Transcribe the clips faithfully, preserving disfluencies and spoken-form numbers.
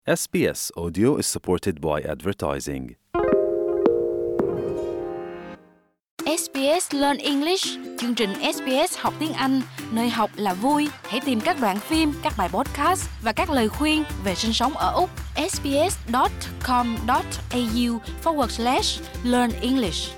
S B S Audio is supported by advertising. ét bê ét Learn English, chương trình ét bê ét học tiếng Anh, nơi học là vui. Hãy tìm các đoạn phim, các bài podcast và các lời khuyên về sinh sống ở Úc. sbs.com.au forward slash learn English.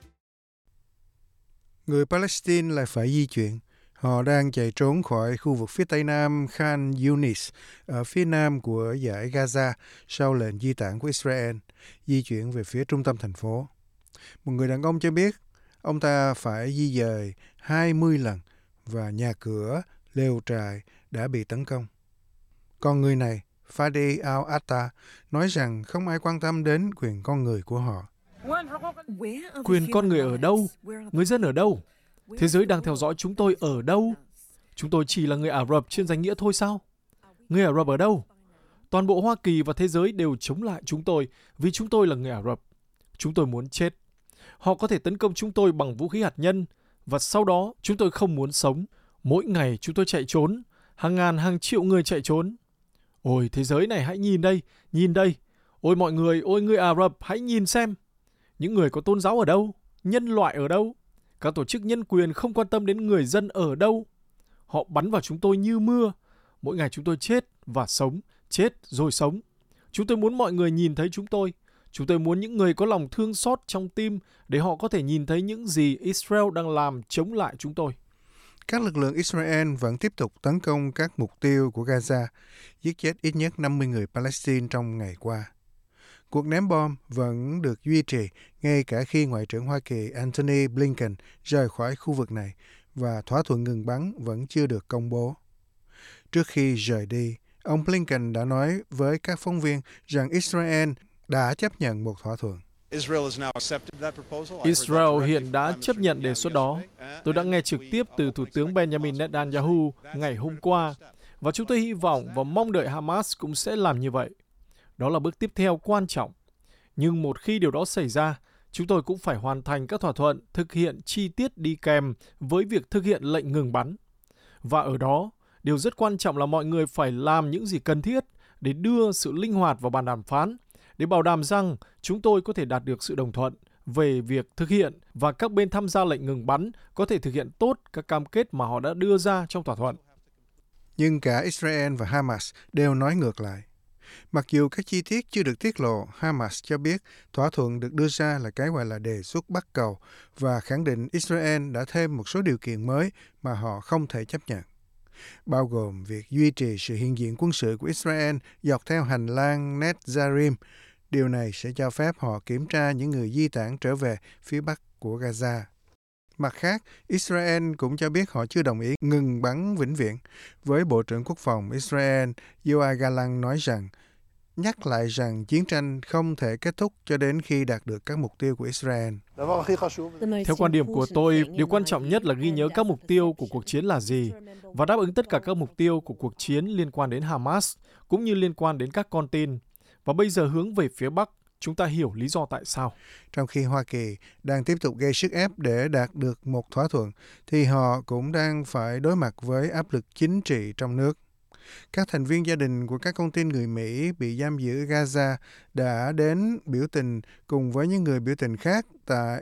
Người Palestine lại phải di chuyển. Họ đang chạy trốn khỏi khu vực phía tây nam Khan Yunis ở phía nam của dải Gaza sau lệnh di tản của Israel, di chuyển về phía trung tâm thành phố. Một người đàn ông cho biết ông ta phải di dời hai mươi lần và nhà cửa, lều trại đã bị tấn công. Còn người này, Fadi al-Atta, nói rằng không ai quan tâm đến quyền con người của họ. Quyền con người ở đâu? Người dân ở đâu? Thế giới đang theo dõi chúng tôi ở đâu? Chúng tôi chỉ là người Ả Rập trên danh nghĩa thôi sao? Người Ả Rập ở đâu? Toàn bộ Hoa Kỳ và thế giới đều chống lại chúng tôi vì chúng tôi là người Ả Rập. Chúng tôi muốn chết. Họ có thể tấn công chúng tôi bằng vũ khí hạt nhân và sau đó chúng tôi không muốn sống. Mỗi ngày chúng tôi chạy trốn. Hàng ngàn hàng triệu người chạy trốn. Ôi thế giới này hãy nhìn đây, nhìn đây. Ôi mọi người, ôi người Ả Rập hãy nhìn xem. Những người có tôn giáo ở đâu? Nhân loại ở đâu? Các tổ chức nhân quyền không quan tâm đến người dân ở đâu. Họ bắn vào chúng tôi như mưa. Mỗi ngày chúng tôi chết và sống, chết rồi sống. Chúng tôi muốn mọi người nhìn thấy chúng tôi. Chúng tôi muốn những người có lòng thương xót trong tim để họ có thể nhìn thấy những gì Israel đang làm chống lại chúng tôi. Các lực lượng Israel vẫn tiếp tục tấn công các mục tiêu của Gaza, giết chết ít nhất năm mươi người Palestine trong ngày qua. Cuộc ném bom vẫn được duy trì ngay cả khi Ngoại trưởng Hoa Kỳ Antony Blinken rời khỏi khu vực này và thỏa thuận ngừng bắn vẫn chưa được công bố. Trước khi rời đi, ông Blinken đã nói với các phóng viên rằng Israel đã chấp nhận một thỏa thuận. Israel hiện đã chấp nhận đề xuất đó. Tôi đã nghe trực tiếp từ Thủ tướng Benjamin Netanyahu ngày hôm qua và chúng tôi hy vọng và mong đợi Hamas cũng sẽ làm như vậy. Đó là bước tiếp theo quan trọng. Nhưng một khi điều đó xảy ra, chúng tôi cũng phải hoàn thành các thỏa thuận thực hiện chi tiết đi kèm với việc thực hiện lệnh ngừng bắn. Và ở đó, điều rất quan trọng là mọi người phải làm những gì cần thiết để đưa sự linh hoạt vào bàn đàm phán, để bảo đảm rằng chúng tôi có thể đạt được sự đồng thuận về việc thực hiện và các bên tham gia lệnh ngừng bắn có thể thực hiện tốt các cam kết mà họ đã đưa ra trong thỏa thuận. Nhưng cả Israel và Hamas đều nói ngược lại. Mặc dù các chi tiết chưa được tiết lộ, Hamas cho biết thỏa thuận được đưa ra là cái gọi là đề xuất bắt cầu và khẳng định Israel đã thêm một số điều kiện mới mà họ không thể chấp nhận, bao gồm việc duy trì sự hiện diện quân sự của Israel dọc theo hành lang Netzarim. Điều này sẽ cho phép họ kiểm tra những người di tản trở về phía bắc của Gaza. Mặt khác, Israel cũng cho biết họ chưa đồng ý ngừng bắn vĩnh viễn, với Bộ trưởng Quốc phòng Israel Yoav Gallant nói rằng, nhắc lại rằng chiến tranh không thể kết thúc cho đến khi đạt được các mục tiêu của Israel. Theo quan điểm của tôi, điều quan trọng nhất là ghi nhớ các mục tiêu của cuộc chiến là gì và đáp ứng tất cả các mục tiêu của cuộc chiến liên quan đến Hamas cũng như liên quan đến các con tin. Và bây giờ hướng về phía Bắc, chúng ta hiểu lý do tại sao. Trong khi Hoa Kỳ đang tiếp tục gây sức ép để đạt được một thỏa thuận, thì họ cũng đang phải đối mặt với áp lực chính trị trong nước. Các thành viên gia đình của các con tin người Mỹ bị giam giữ ở Gaza đã đến biểu tình cùng với những người biểu tình khác tại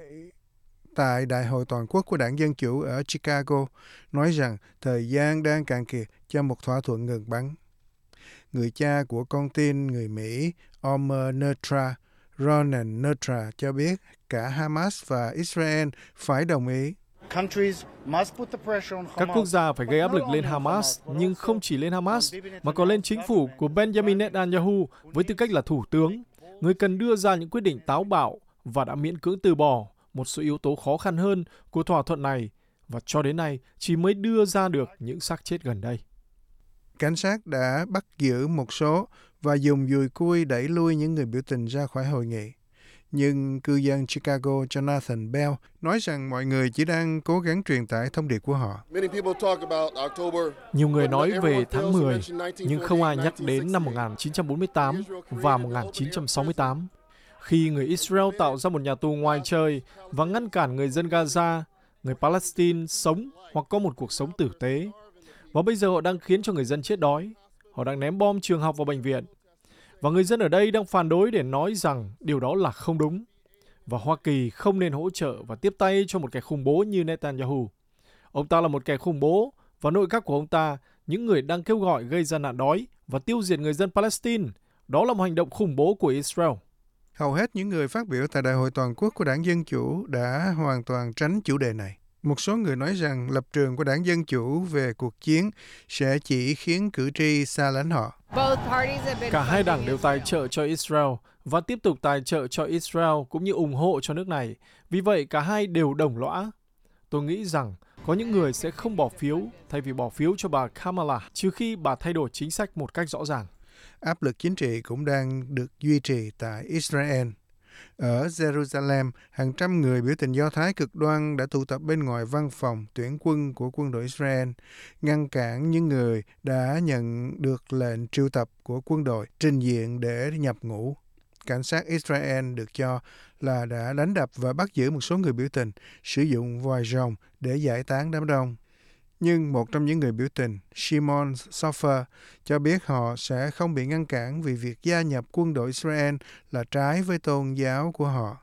tại Đại hội Toàn quốc của Đảng Dân Chủ ở Chicago, nói rằng thời gian đang cạn kiệt cho một thỏa thuận ngừng bắn. Người cha của con tin người Mỹ Omer Netra, Ronan Netra, cho biết cả Hamas và Israel phải đồng ý. Các quốc gia phải gây áp lực lên Hamas, nhưng không chỉ lên Hamas, mà còn lên chính phủ của Benjamin Netanyahu với tư cách là thủ tướng. Người cần đưa ra những quyết định táo bạo và đã miễn cưỡng từ bỏ một số yếu tố khó khăn hơn của thỏa thuận này, và cho đến nay chỉ mới đưa ra được những xác chết gần đây. Cảnh sát đã bắt giữ một số và dùng dùi cui đẩy lui những người biểu tình ra khỏi hội nghị. Nhưng cư dân Chicago Jonathan Bell nói rằng mọi người chỉ đang cố gắng truyền tải thông điệp của họ. Nhiều người nói về tháng mười, nhưng không ai nhắc đến năm một nghìn chín trăm bốn mươi tám và một nghìn chín trăm sáu mươi tám, khi người Israel tạo ra một nhà tù ngoài trời và ngăn cản người dân Gaza, người Palestine sống hoặc có một cuộc sống tử tế. Và bây giờ họ đang khiến cho người dân chết đói. Họ đang ném bom trường học và bệnh viện. Và người dân ở đây đang phản đối để nói rằng điều đó là không đúng. Và Hoa Kỳ không nên hỗ trợ và tiếp tay cho một kẻ khủng bố như Netanyahu. Ông ta là một kẻ khủng bố và nội các của ông ta, những người đang kêu gọi gây ra nạn đói và tiêu diệt người dân Palestine. Đó là một hành động khủng bố của Israel. Hầu hết những người phát biểu tại Đại hội Toàn quốc của Đảng Dân Chủ đã hoàn toàn tránh chủ đề này. Một số người nói rằng lập trường của Đảng Dân Chủ về cuộc chiến sẽ chỉ khiến cử tri xa lánh họ. Cả hai đảng đều tài trợ cho Israel và tiếp tục tài trợ cho Israel cũng như ủng hộ cho nước này. Vì vậy, cả hai đều đồng lõa. Tôi nghĩ rằng có những người sẽ không bỏ phiếu thay vì bỏ phiếu cho bà Kamala trừ khi bà thay đổi chính sách một cách rõ ràng. Áp lực chính trị cũng đang được duy trì tại Israel. Ở Jerusalem, hàng trăm người biểu tình Do Thái cực đoan đã tụ tập bên ngoài văn phòng tuyển quân của quân đội Israel, ngăn cản những người đã nhận được lệnh triệu tập của quân đội trình diện để nhập ngũ. Cảnh sát Israel được cho là đã đánh đập và bắt giữ một số người biểu tình, sử dụng vòi rồng để giải tán đám đông. Nhưng một trong những người biểu tình, Shimon Sofer, cho biết họ sẽ không bị ngăn cản vì việc gia nhập quân đội Israel là trái với tôn giáo của họ.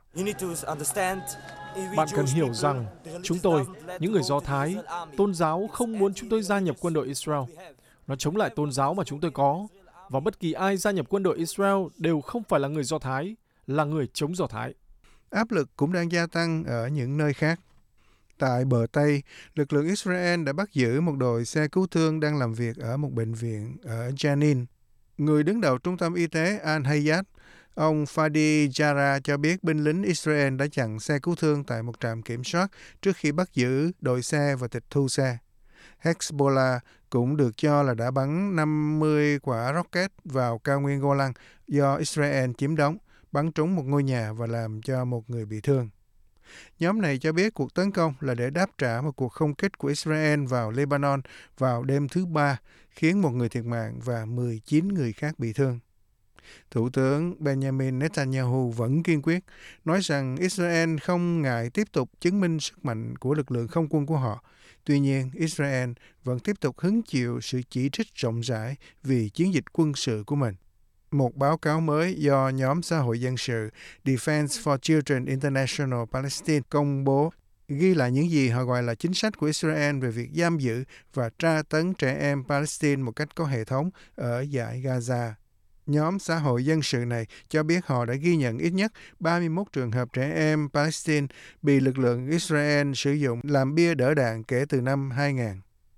Bạn cần hiểu rằng, chúng tôi, những người Do Thái, tôn giáo không muốn chúng tôi gia nhập quân đội Israel. Nó chống lại tôn giáo mà chúng tôi có. Và bất kỳ ai gia nhập quân đội Israel đều không phải là người Do Thái, là người chống Do Thái. Áp lực cũng đang gia tăng ở những nơi khác. Tại bờ Tây, lực lượng Israel đã bắt giữ một đội xe cứu thương đang làm việc ở một bệnh viện ở Jenin. Người đứng đầu trung tâm y tế Al-Hayat, ông Fadi Jara cho biết binh lính Israel đã chặn xe cứu thương tại một trạm kiểm soát trước khi bắt giữ đội xe và tịch thu xe. Hezbollah cũng được cho là đã bắn năm mươi quả rocket vào cao nguyên Golan do Israel chiếm đóng, bắn trúng một ngôi nhà và làm cho một người bị thương. Nhóm này cho biết cuộc tấn công là để đáp trả một cuộc không kích của Israel vào Lebanon vào đêm thứ Ba, khiến một người thiệt mạng và mười chín người khác bị thương. Thủ tướng Benjamin Netanyahu vẫn kiên quyết, nói rằng Israel không ngại tiếp tục chứng minh sức mạnh của lực lượng không quân của họ. Tuy nhiên, Israel vẫn tiếp tục hứng chịu sự chỉ trích rộng rãi vì chiến dịch quân sự của mình. Một báo cáo mới do nhóm xã hội dân sự Defense for Children International Palestine công bố ghi lại những gì họ gọi là chính sách của Israel về việc giam giữ và tra tấn trẻ em Palestine một cách có hệ thống ở dải Gaza. Nhóm xã hội dân sự này cho biết họ đã ghi nhận ít nhất ba mươi mốt trường hợp trẻ em Palestine bị lực lượng Israel sử dụng làm bia đỡ đạn kể từ năm hai nghìn.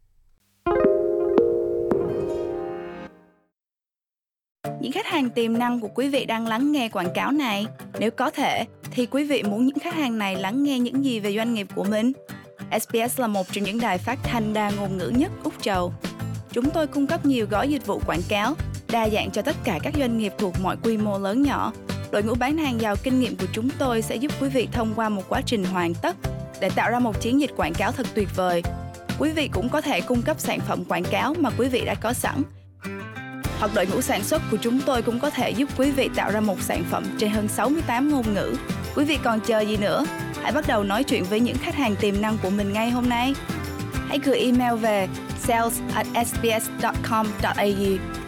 Những khách hàng tiềm năng của quý vị đang lắng nghe quảng cáo này. Nếu có thể, thì quý vị muốn những khách hàng này lắng nghe những gì về doanh nghiệp của mình? ét bê ét là một trong những đài phát thanh đa ngôn ngữ nhất Úc Châu. Chúng tôi cung cấp nhiều gói dịch vụ quảng cáo, đa dạng cho tất cả các doanh nghiệp thuộc mọi quy mô lớn nhỏ. Đội ngũ bán hàng giàu kinh nghiệm của chúng tôi sẽ giúp quý vị thông qua một quá trình hoàn tất để tạo ra một chiến dịch quảng cáo thật tuyệt vời. Quý vị cũng có thể cung cấp sản phẩm quảng cáo mà quý vị đã có sẵn. Hoặc đội ngũ sản xuất của chúng tôi cũng có thể giúp quý vị tạo ra một sản phẩm trên hơn sáu mươi tám ngôn ngữ. Quý vị còn chờ gì nữa? Hãy bắt đầu nói chuyện với những khách hàng tiềm năng của mình ngay hôm nay. Hãy gửi email về sales at s b s dot com dot a u